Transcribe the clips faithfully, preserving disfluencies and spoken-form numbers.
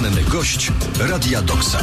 Poranny gość Radia Doksa.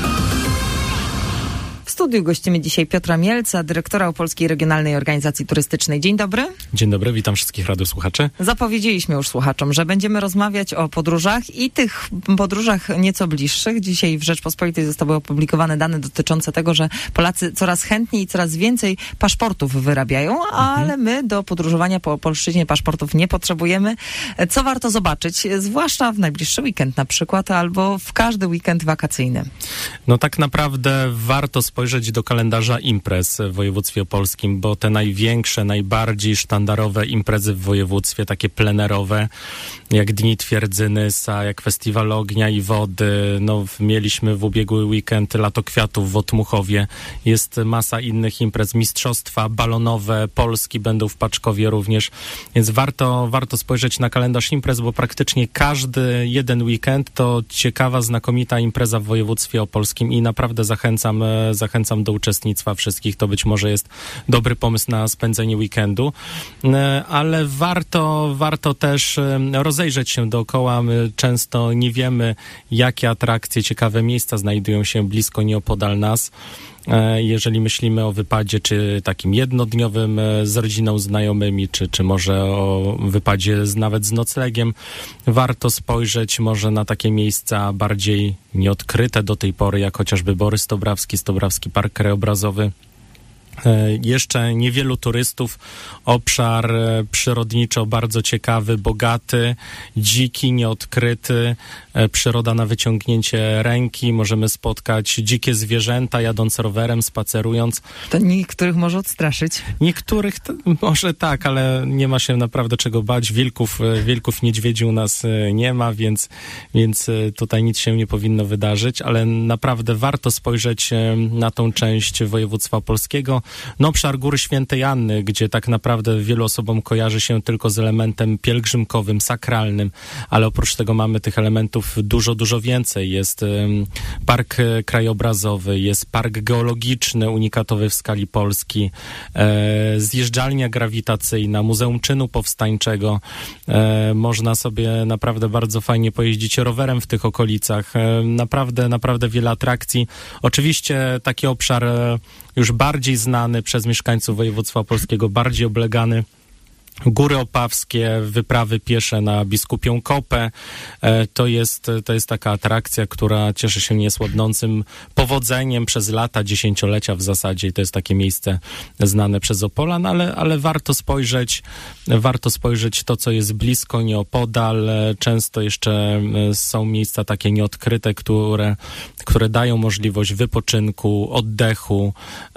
W studiu gościmy dzisiaj Piotra Mielca, dyrektora Opolskiej Regionalnej Organizacji Turystycznej. Dzień dobry. Dzień dobry, witam wszystkich radiosłuchaczy. Zapowiedzieliśmy już słuchaczom, że będziemy rozmawiać o podróżach i tych podróżach nieco bliższych. Dzisiaj w Rzeczpospolitej zostały opublikowane dane dotyczące tego, że Polacy coraz chętniej i coraz więcej paszportów wyrabiają, ale my do podróżowania po Opolszczyźnie paszportów nie potrzebujemy. Co warto zobaczyć, zwłaszcza w najbliższy weekend na przykład, albo w każdy weekend wakacyjny? No tak naprawdę warto spojrzeć do kalendarza imprez w województwie opolskim, bo te największe, najbardziej sztandarowe imprezy w województwie, takie plenerowe, jak Dni Twierdzynysa, jak Festiwal Ognia i Wody, no mieliśmy w ubiegły weekend Lato Kwiatów w Otmuchowie, jest masa innych imprez, mistrzostwa balonowe Polski będą w Paczkowie również, więc warto, warto spojrzeć na kalendarz imprez, bo praktycznie każdy jeden weekend to ciekawa, znakomita impreza w województwie opolskim i naprawdę zachęcam, zachęcam do uczestnictwa wszystkich. To być może jest dobry pomysł na spędzenie weekendu, ale warto, warto też rozejrzeć się dookoła. My często nie wiemy, jakie atrakcje, ciekawe miejsca znajdują się blisko, nieopodal nas. Jeżeli myślimy o wypadzie, czy takim jednodniowym z rodziną, znajomymi, czy, czy może o wypadzie z, nawet z noclegiem, warto spojrzeć może na takie miejsca bardziej nieodkryte do tej pory, jak chociażby Bory Stobrawski, Stobrawski Park Krajobrazowy. Jeszcze niewielu turystów, obszar przyrodniczo bardzo ciekawy, bogaty, dziki, nieodkryty, przyroda na wyciągnięcie ręki, możemy spotkać dzikie zwierzęta jadąc rowerem, spacerując. To niektórych może odstraszyć. Niektórych to, może tak, ale nie ma się naprawdę czego bać. Wilków, wilków, niedźwiedzi u nas nie ma, więc, więc tutaj nic się nie powinno wydarzyć, ale naprawdę warto spojrzeć na tą część województwa opolskiego. No, obszar Góry Świętej Anny, gdzie tak naprawdę wielu osobom kojarzy się tylko z elementem pielgrzymkowym, sakralnym, ale oprócz tego mamy tych elementów dużo, dużo więcej. Jest um, park krajobrazowy, jest park geologiczny, unikatowy w skali Polski, e, zjeżdżalnia grawitacyjna, Muzeum Czynu Powstańczego. E, można sobie naprawdę bardzo fajnie pojeździć rowerem w tych okolicach. E, naprawdę, naprawdę wiele atrakcji. Oczywiście taki obszar e, już bardziej znany przez mieszkańców województwa opolskiego, bardziej oblegany. Góry Opawskie, wyprawy piesze na Biskupią Kopę. To jest, to jest taka atrakcja, która cieszy się niesłabnącym powodzeniem przez lata, dziesięciolecia w zasadzie. To jest takie miejsce znane przez Opolan, ale, ale warto spojrzeć, warto spojrzeć to, co jest blisko, nieopodal. Często jeszcze są miejsca takie nieodkryte, które, które dają możliwość wypoczynku, oddechu,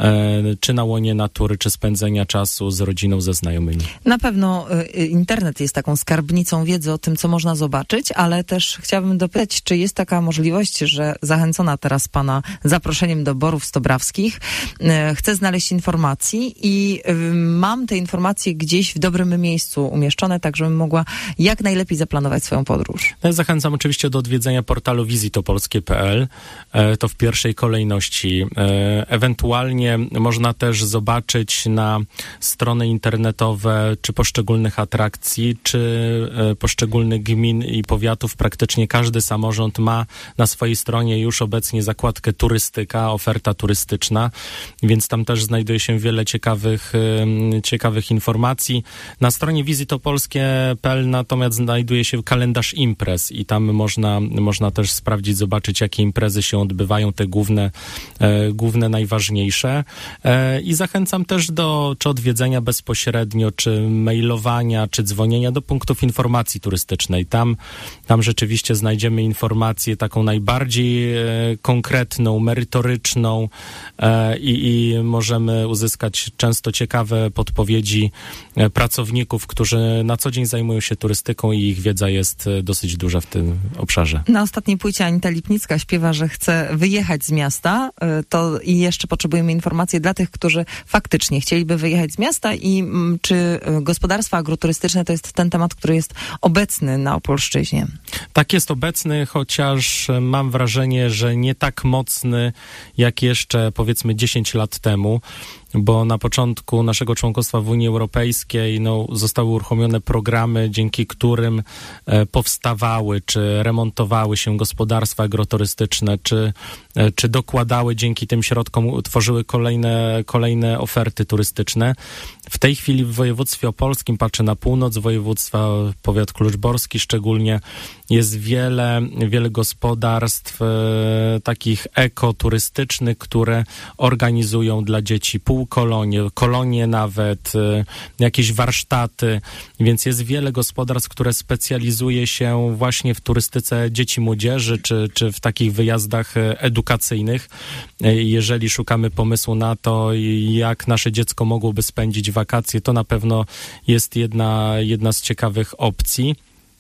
czy na łonie natury, czy spędzenia czasu z rodziną, ze znajomymi. Na pewno internet jest taką skarbnicą wiedzy o tym, co można zobaczyć, ale też chciałabym dopytać, czy jest taka możliwość, że zachęcona teraz pana zaproszeniem do Borów Stobrawskich, chcę znaleźć informacji i mam te informacje gdzieś w dobrym miejscu umieszczone, tak żebym mogła jak najlepiej zaplanować swoją podróż. Ja zachęcam oczywiście do odwiedzenia portalu wizytopolskie kropka p l. To w pierwszej kolejności. Ewentualnie można też zobaczyć na strony internetowe, czy poszczególnych atrakcji, czy e, poszczególnych gmin i powiatów. Praktycznie każdy samorząd ma na swojej stronie już obecnie zakładkę turystyka, oferta turystyczna, więc tam też znajduje się wiele ciekawych, e, ciekawych informacji. Na stronie wizytopolskie kropka p l natomiast znajduje się kalendarz imprez i tam można, można też sprawdzić, zobaczyć, jakie imprezy się odbywają, te główne, e, główne najważniejsze. E, I zachęcam też do czy odwiedzenia bezpośrednio, czy mailowania, czy dzwonienia do punktów informacji turystycznej. Tam, tam rzeczywiście znajdziemy informację taką najbardziej e, konkretną, merytoryczną e, i, i możemy uzyskać często ciekawe podpowiedzi e, pracowników, którzy na co dzień zajmują się turystyką i ich wiedza jest e, dosyć duża w tym obszarze. Na ostatniej płycie Anita Lipnicka śpiewa, że chce wyjechać z miasta, e, to i jeszcze potrzebujemy informacji dla tych, którzy faktycznie chcieliby wyjechać z miasta i m, czy gospodarstwa agroturystyczne to jest ten temat, który jest obecny na Opolszczyźnie. Tak, jest obecny, chociaż mam wrażenie, że nie tak mocny jak jeszcze powiedzmy dziesięć lat temu. bo na początku naszego członkostwa w Unii Europejskiej no, zostały uruchomione programy, dzięki którym e, powstawały czy remontowały się gospodarstwa agroturystyczne, czy, e, czy dokładały dzięki tym środkom, tworzyły kolejne, kolejne oferty turystyczne. W tej chwili w województwie opolskim, patrzę na północ województwa, powiat kluczborski szczególnie, jest wiele, wiele gospodarstw e, takich ekoturystycznych, które organizują dla dzieci półkolonie, kolonie nawet, e, jakieś warsztaty, więc jest wiele gospodarstw, które specjalizuje się właśnie w turystyce dzieci, młodzieży, czy, czy w takich wyjazdach edukacyjnych. E, jeżeli szukamy pomysłu na to, jak nasze dziecko mogłoby spędzić wakacje, to na pewno jest jedna, jedna z ciekawych opcji.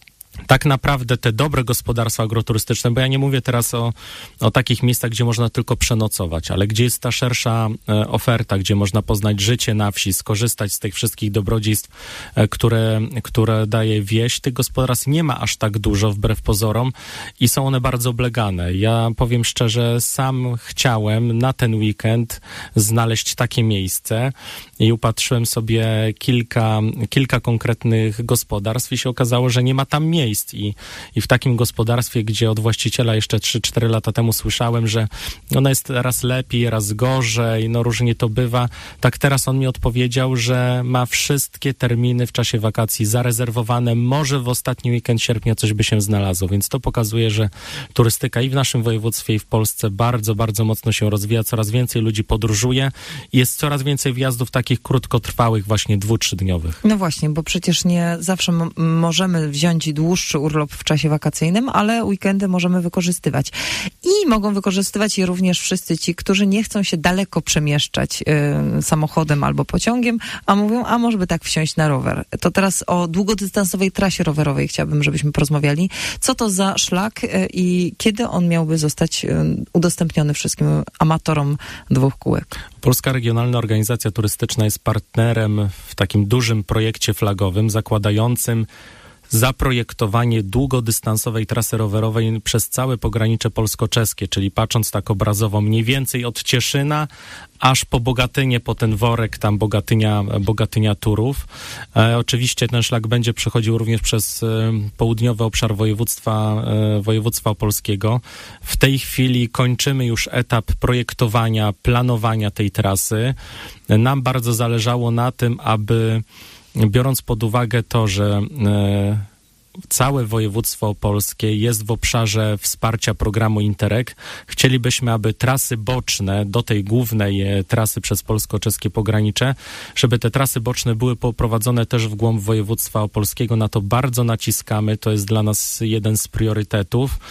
Tak naprawdę te dobre gospodarstwa agroturystyczne, bo ja nie mówię teraz o, o takich miejscach, gdzie można tylko przenocować, ale gdzie jest ta szersza e, oferta, gdzie można poznać życie na wsi, skorzystać z tych wszystkich dobrodziejstw, e, które, które daje wieś. Tych gospodarstw nie ma aż tak dużo, wbrew pozorom, i są one bardzo oblegane. Ja powiem szczerze, sam chciałem na ten weekend znaleźć takie miejsce i upatrzyłem sobie kilka, kilka konkretnych gospodarstw i się okazało, że nie ma tam miejsc. I, I w takim gospodarstwie, gdzie od właściciela jeszcze trzy cztery lata temu słyszałem, że ona jest raz lepiej, raz gorzej, no różnie to bywa, tak teraz on mi odpowiedział, że ma wszystkie terminy w czasie wakacji zarezerwowane, może w ostatni weekend sierpnia coś by się znalazło, więc to pokazuje, że turystyka i w naszym województwie, i w Polsce bardzo, bardzo mocno się rozwija, coraz więcej ludzi podróżuje i jest coraz więcej wjazdów takich krótkotrwałych, właśnie dwu-, trzydniowych. No właśnie, bo przecież nie zawsze m- możemy wziąć dłuższy urlop w czasie wakacyjnym, ale weekendy możemy wykorzystywać. I mogą wykorzystywać je również wszyscy ci, którzy nie chcą się daleko przemieszczać y, samochodem albo pociągiem, a mówią, a może by tak wsiąść na rower. To teraz o długodystansowej trasie rowerowej chciałabym, żebyśmy porozmawiali. Co to za szlak y, i kiedy on miałby zostać y, udostępniony wszystkim amatorom dwóch kółek? Polska Regionalna Organizacja Turystyczna jest partnerem w takim dużym projekcie flagowym zakładającym zaprojektowanie długodystansowej trasy rowerowej przez całe pogranicze polsko-czeskie, czyli patrząc tak obrazowo mniej więcej od Cieszyna aż po Bogatynię, po ten worek tam Bogatynia, Bogatynia Turów. E, oczywiście ten szlak będzie przechodził również przez e, południowy obszar województwa, e, województwa opolskiego. W tej chwili kończymy już etap projektowania, planowania tej trasy. Nam bardzo zależało na tym, aby biorąc pod uwagę to, że e, całe województwo opolskie jest w obszarze wsparcia programu Interreg, chcielibyśmy, aby trasy boczne do tej głównej e, trasy przez polsko-czeskie pogranicze, żeby te trasy boczne były poprowadzone też w głąb województwa opolskiego. Na to bardzo naciskamy, to jest dla nas jeden z priorytetów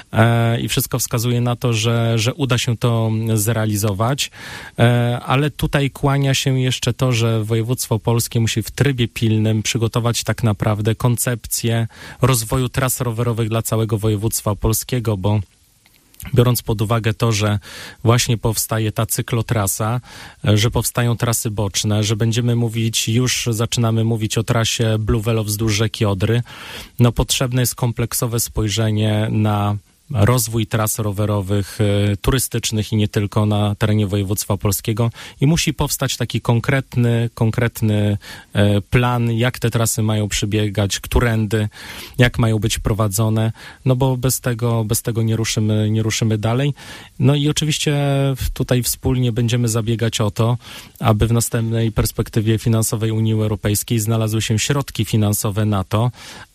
e, i wszystko wskazuje na to, że, że uda się to zrealizować, e, ale tutaj kłania się jeszcze to, że województwo opolskie musi w trybie pilnym przygotować tak naprawdę koncepcję rozwoju tras rowerowych dla całego województwa opolskiego, bo biorąc pod uwagę to, że właśnie powstaje ta cyklotrasa, że powstają trasy boczne, że będziemy mówić, już zaczynamy mówić o trasie Blue Velo wzdłuż rzeki Odry, no potrzebne jest kompleksowe spojrzenie na rozwój tras rowerowych, y, turystycznych i nie tylko na terenie województwa opolskiego i musi powstać taki konkretny, konkretny y, plan, jak te trasy mają przebiegać, którędy, jak mają być prowadzone, no bo bez tego, bez tego nie ruszymy, nie ruszymy dalej. No i oczywiście tutaj wspólnie będziemy zabiegać o to, aby w następnej perspektywie finansowej Unii Europejskiej znalazły się środki finansowe na to,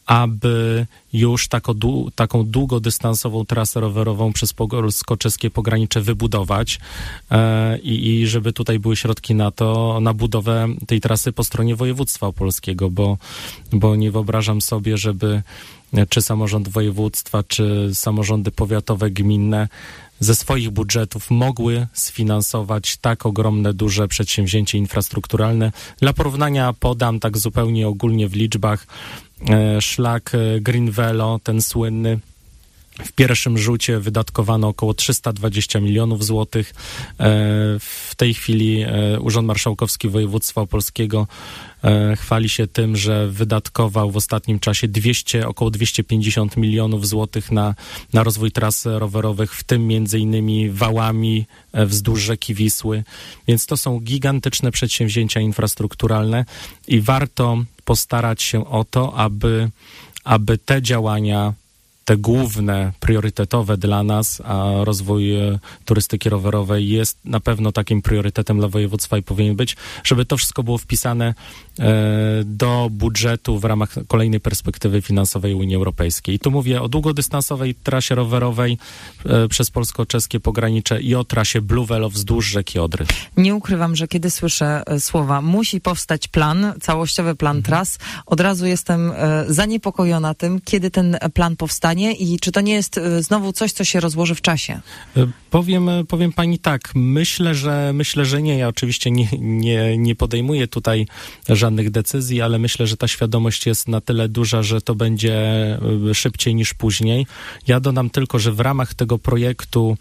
aby już tako, taką długodystansową trasę rowerową przez polsko-czeskie pogranicze wybudować e, i, i żeby tutaj były środki na to, na budowę tej trasy po stronie województwa opolskiego, bo, bo nie wyobrażam sobie, żeby czy samorząd województwa, czy samorządy powiatowe, gminne ze swoich budżetów mogły sfinansować tak ogromne, duże przedsięwzięcie infrastrukturalne. Dla porównania podam tak zupełnie ogólnie w liczbach szlak Green Velo, ten słynny, W pierwszym rzucie wydatkowano około trzysta dwadzieścia milionów złotych. W tej chwili Urząd Marszałkowski Województwa Opolskiego chwali się tym, że wydatkował w ostatnim czasie dwieście, około dwieście pięćdziesiąt milionów złotych na, na rozwój tras rowerowych, w tym między innymi wałami wzdłuż rzeki Wisły. Więc to są gigantyczne przedsięwzięcia infrastrukturalne i warto postarać się o to, aby, aby te działania, te główne, priorytetowe dla nas, a rozwój e, turystyki rowerowej jest na pewno takim priorytetem dla województwa i powinien być, żeby to wszystko było wpisane e, do budżetu w ramach kolejnej perspektywy finansowej Unii Europejskiej. I tu mówię o długodystansowej trasie rowerowej e, przez polsko-czeskie pogranicze i o trasie Blue Velo wzdłuż rzeki Odry. Nie ukrywam, że kiedy słyszę e, słowa musi powstać plan, całościowy plan mhm. tras, od razu jestem e, zaniepokojona tym, kiedy ten plan powstanie i czy to nie jest znowu coś, co się rozłoży w czasie? Powiem, powiem pani tak, myślę, że myślę, że nie. Ja oczywiście nie, nie, nie podejmuję tutaj żadnych decyzji, ale myślę, że ta świadomość jest na tyle duża, że to będzie szybciej niż później. Ja dodam tylko, że w ramach tego projektu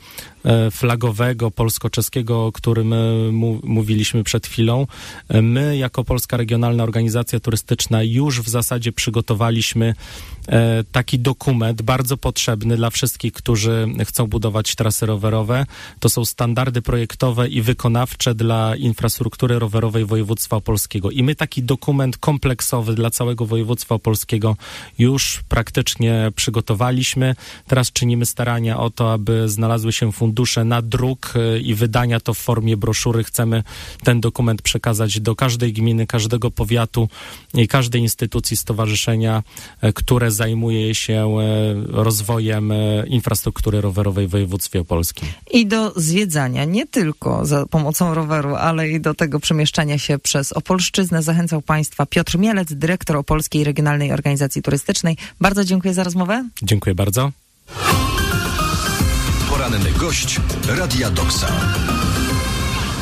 flagowego, polsko-czeskiego, o którym mu, mówiliśmy przed chwilą, my jako Polska Regionalna Organizacja Turystyczna już w zasadzie przygotowaliśmy taki dokument bardzo potrzebny dla wszystkich, którzy chcą budować trasy rowerowe. To są standardy projektowe i wykonawcze dla infrastruktury rowerowej województwa opolskiego. I my taki dokument kompleksowy dla całego województwa opolskiego już praktycznie przygotowaliśmy. Teraz czynimy starania o to, aby znalazły się fundusze na druk i wydania to w formie broszury. Chcemy ten dokument przekazać do każdej gminy, każdego powiatu i każdej instytucji, stowarzyszenia, które zajmuje się rozwojem infrastruktury rowerowej w województwie opolskim. I do zwiedzania, nie tylko za pomocą roweru, ale i do tego przemieszczania się przez Opolszczyznę zachęcał Państwa Piotr Mielec, dyrektor Opolskiej Regionalnej Organizacji Turystycznej. Bardzo dziękuję za rozmowę. Dziękuję bardzo. Poranny gość Radia Doksa.